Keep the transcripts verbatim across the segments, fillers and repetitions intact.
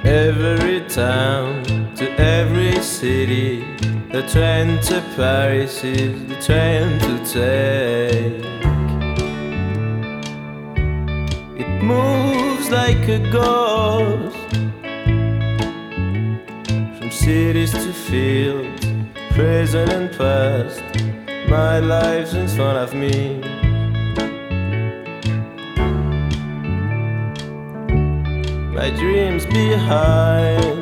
every town, to every city. The train to Paris is the train to take. It moves like a ghost from cities to fields, present and past. My life's in front of me. My dreams behind.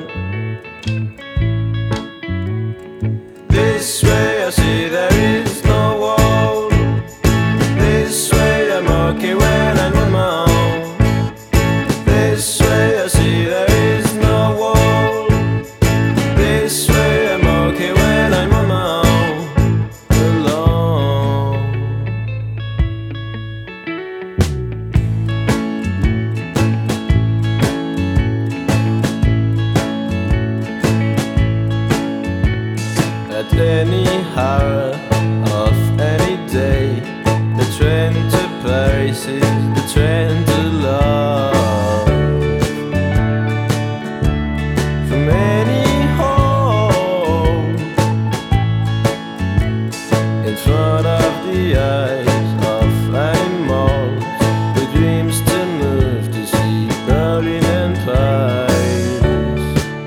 This way I see there is no wall. This way I'm okay when I'm on my own. This way I see there is no wall. This way I'm okay when I'm on my own, alone. At any hour of any day, the train to Paris is the train to love. From any home, in front of the eyes of animals, the dreams to move to see Berlin and Paris.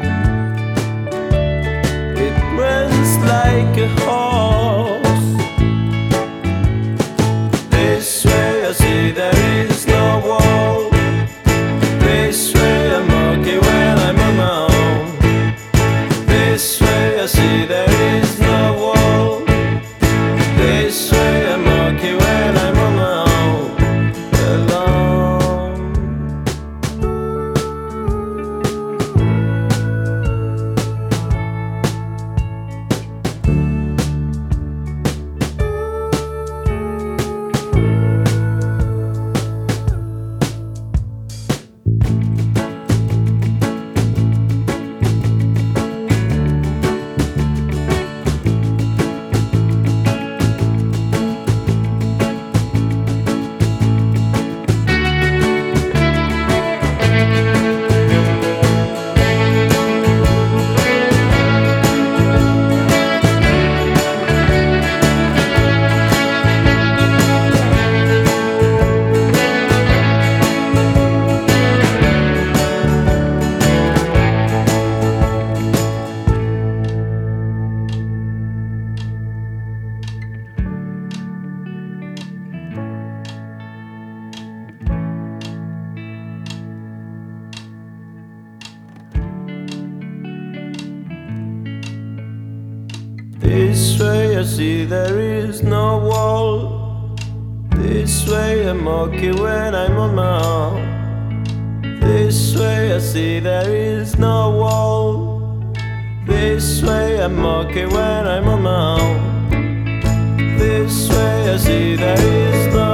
It runs like a horse. This way I see there is no wall. This way I'm okay when I'm on my own. This way I see there is no wall. This way I'm okay when I'm on my own, alone. This way I see there is no wall. This way I'm okay when I'm on my own. This way I see there is no wall. This way I'm okay when I'm on my own. This way I see there is no